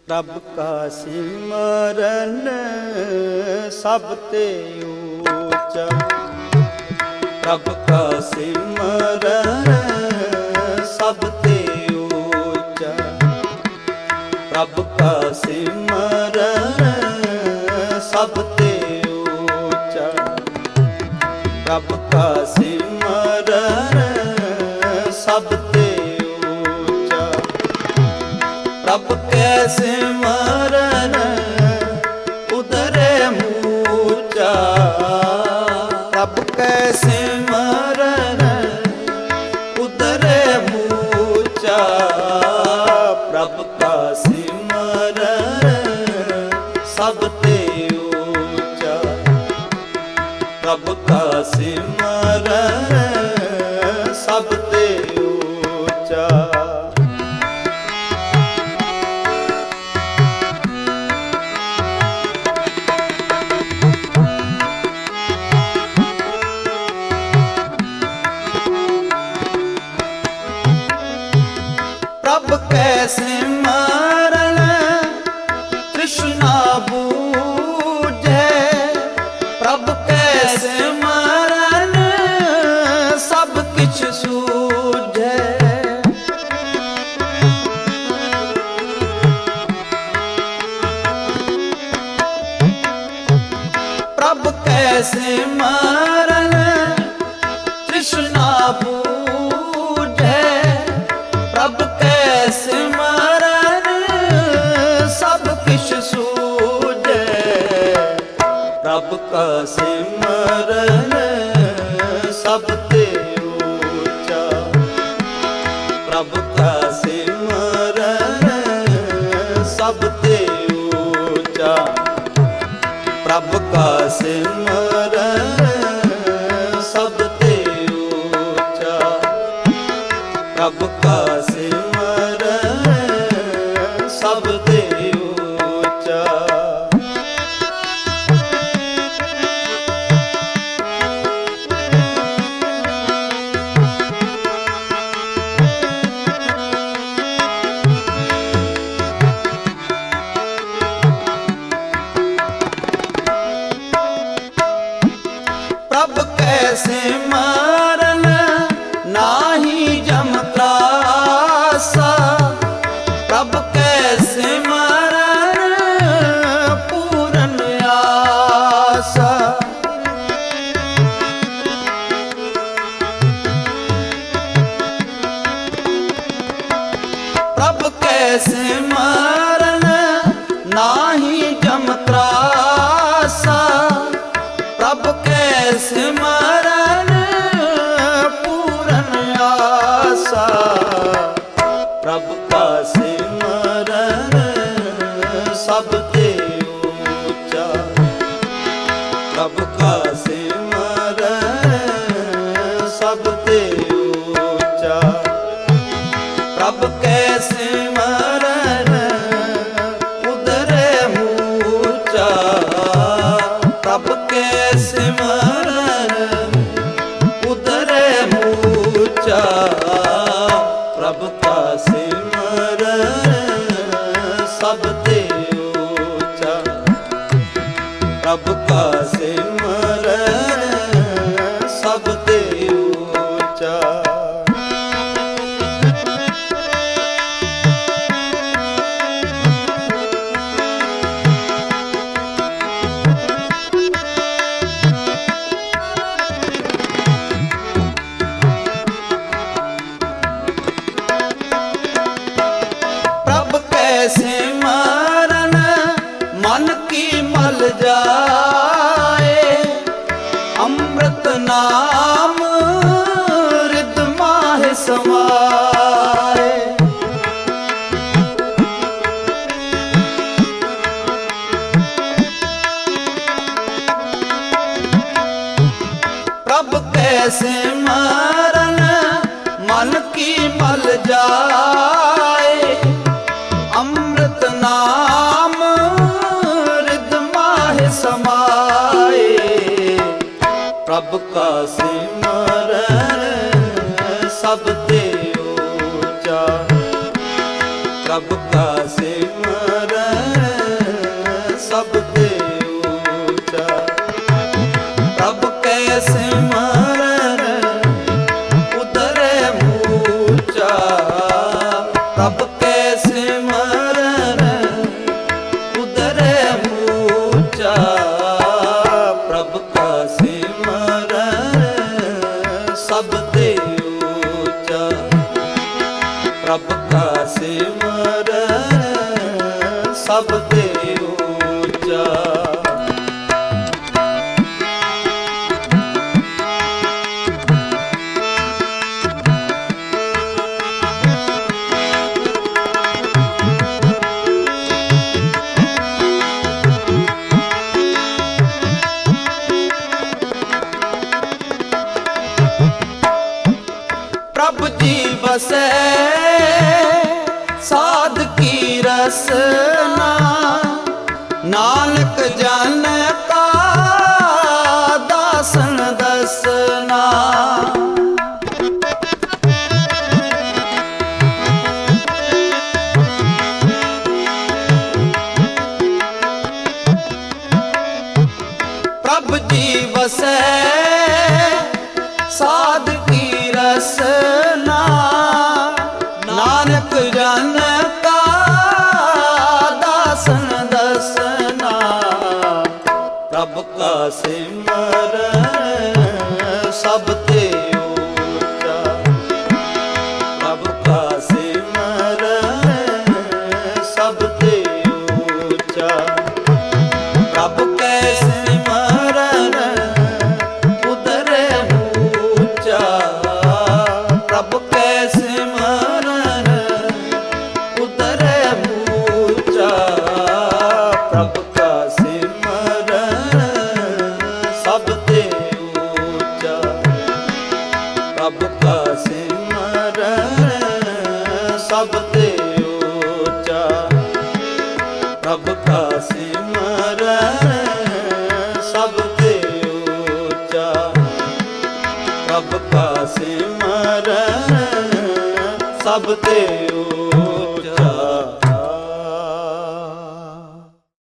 प्रभ का सिमरन सब ते ऊंचा। प्रभ का सिमरन सब ते ऊंचा। प्रभ का सिमरन सब ते ऊंचा। प्रभ का सिमरन सब ते ऊंचा। प्रभ के सिमरन उदरे मूचा। प्रभ के सिमरन उदरे मूचा। प्रभ का सिमरन सब ते ऊंचा। प्रभ का सिमरन सब ते ऊंचा। प्रभ के सिमरन तृष्णा बूझे। प्रभ के सिमरन सब किछ सूझे। प्रभ के सिमरन तृष्णा बूझे। प्रभ के सिमरन सब किछ सूझे। प्रभ का सिमरन सब ते ऊंचा। प्रभ का सिमरन सब ते ऊंचा। प्रभ का सिमरन सब ते ऊंचा। प्रभ का सिमरन सब ते ऊंचा। प्रभ के सिमरन नाही जम त्रासा। प्रभ के सिमरन पूरन आसा। प्रभ के सिमरन नाही जम त्रासा। प्रभ के सिमरन पूरन आसा। प्रभ का सिमरन सब ते ऊंचा। प्रभ का सिमरन सब ते ऊंचा। प्रभ के सिमरन उदरे मूचा। प्रभ के सिमरन उदरे मूचा। प्रभ का सिमरन सब ते ऊंचा। प्रभ का सिमरन सब ते ऊंचा। प्रभ के सिमरन मन की मल जाए। अमृत नाम हृद माहि समाए। प्रभ के सिमरन मन की मल जाए। अमृत नाम हृद माहि समाए। प्रभ का सिमरन सब ते ऊंचा। प्रभ का सिमरन ਪ੍ਰਭ ਕੈ ਸਿਮਰਨ ਉਦਰੇ ਮੂਚਾ, ਪ੍ਰਭ ਕਾ ਸਿਮਰਨ ਸਭ ਤੇ ਊਚਾ, ਪ੍ਰਭ ਕਾ ਸਿਮਰਨ ਸਭ ਤੇ ਊਚਾ। ਪ੍ਰਭ ਜੀ ਬਸੈ ਸਾਧ ਕੀ ਰਸਨਾ, ਨਾਨਕ ਜਨ ਕਾ ਦਾਸਨ ਦਸਨਾ। ਪ੍ਰਭ ਜੀ ਵਸੈ ਸਾਧ ਕੀ ਰਸਨਾ, ਨਾਨਕ ਜਨ ਕਾ ਦਾਸਨ ਦਸਨਾ। ਪ੍ਰਭ ਕਾ ਸਿਮਰਨ ਸਭ ਤੇ ਊਚਾ, ਪ੍ਰਭ ਕਾ ਸਿਮਰਨ ਸਭ ਤੇ ਊਚਾ। ਪ੍ਰਭ ਕੈ ਸਿਮਰਨ ਉਦਰੇ ਮੂਚਾ, ਪ੍ਰਭ ਕੈ ਸਿਮਰਨ ਉਦਰੇ ਮੂਚਾ, ਪ੍ਰਭ ਕਾ ਸਿਮਰਨ ਸਭ ਤੇ ਊਚਾ, ਪ੍ਰਭ ਕਾ ਸਿਮਰਨ ਸਭ ਤੇ ਊਚਾ, ਪ੍ਰਭ ਕਾ ਸਿਮਰਨ ਸਭ ਤੇ ਊਚਾ, ਪ੍ਰਭ ਕਾ ਸਿਮਰਨ ਸਭ ਤੇ ਊਚਾ।